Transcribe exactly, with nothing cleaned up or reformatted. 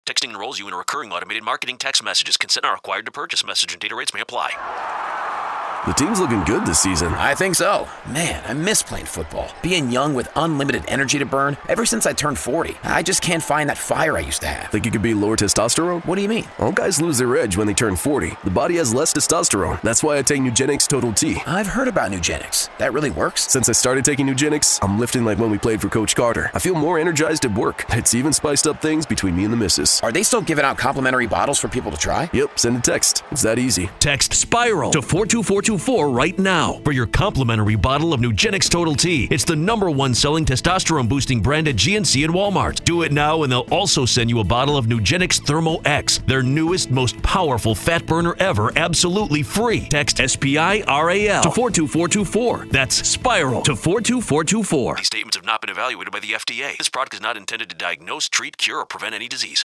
Texting enrolls you in a recurring automated marketing text messages. Consent not required to purchase. Message and data rates may apply. The team's looking good this season. I think so. Man, I miss playing football. Being young with unlimited energy to burn. Ever since I turned forty, I just can't find that fire I used to have. Think it could be lower testosterone? What do you mean? All guys lose their edge when they turn forty. The body has less testosterone. That's why I take Nugenix Total T. I've heard about Nugenix. That really works? Since I started taking Nugenix, I'm lifting like when we played for Coach Carter. I feel more energized at work. It's even spiced up things between me and the missus. Are they still giving out complimentary bottles for people to try? Yep, send a text. It's that easy. Text Spiral to four two four two four right now for your complimentary bottle of Nugenix Total T. It's the number one selling testosterone boosting brand at G N C and Walmart. Do it now and they'll also send you a bottle of Nugenix Thermo X, their newest, most powerful fat burner ever, absolutely free. Text S P I R A L to four two four two four. That's Spiral to four two four two four. These statements have not been evaluated by the F D A. This product is not intended to diagnose, treat, cure, or prevent any disease.